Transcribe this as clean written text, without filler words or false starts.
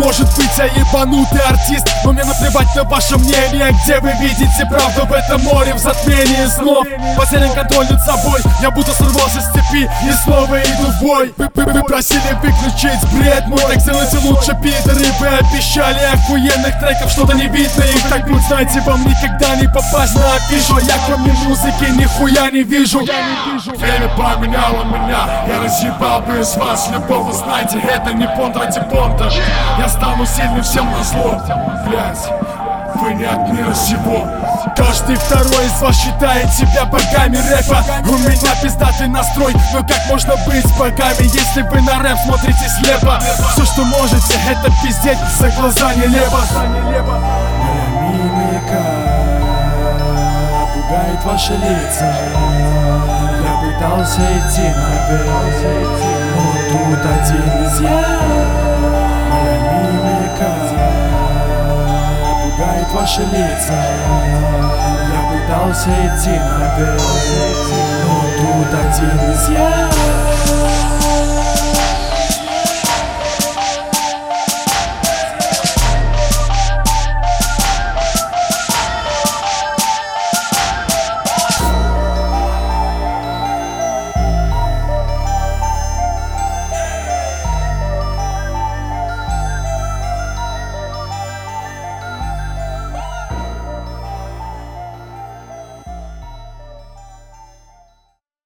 может быть, я ебанутый артист, но мне наплевать на ваше мнение. Где вы видите правду в этом море в затмении снов? Потерян контроль над собой, я будто сорвался с цепи и снова иду в бой. Вы просили выключить бред мой, так сделайте лучше, пидоры. Вы обещали охуенных треков, что-то не видно их. Так вот знаете, вам никогда не попасть на афишу. Я кроме музыки нихуя не вижу. Время поменяло меня, я разъебал бы из вас любого. Знаете, это не понт ради понта. Я стану сильным всем назло. Блять, вы не от мира сего. Каждый второй из вас считает себя богами рэпа. У меня пиздатый настрой, но как можно быть богами, если вы на рэп смотрите слепо? Все, что можете, это пиздеть, за глаза не лево. Моя мимика пугает ваши лица. Я пытался идти на бег, но тут один из я. Моя мимика пугает ваши лица. Я пытался идти на бег, но тут один из я.